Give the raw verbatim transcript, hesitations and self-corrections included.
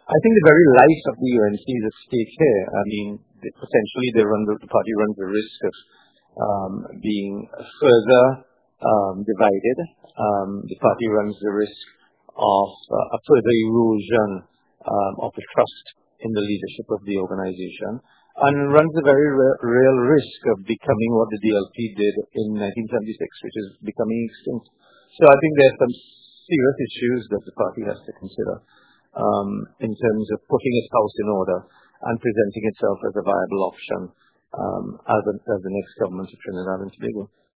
I think the very life of the U N C is at stake here. I mean, potentially they run the, the party runs the risk of um, being further um, divided. Um, the party runs the risk of uh, a further erosion um, of the trust in the leadership of the organization, and runs a very re- real risk of becoming what the D L P did in nineteen seventy-six, which is becoming extinct. So I think there's some serious issues that the party has to consider um, in terms of putting its house in order and presenting itself as a viable option um, as, a, as the next government of Trinidad and Tobago.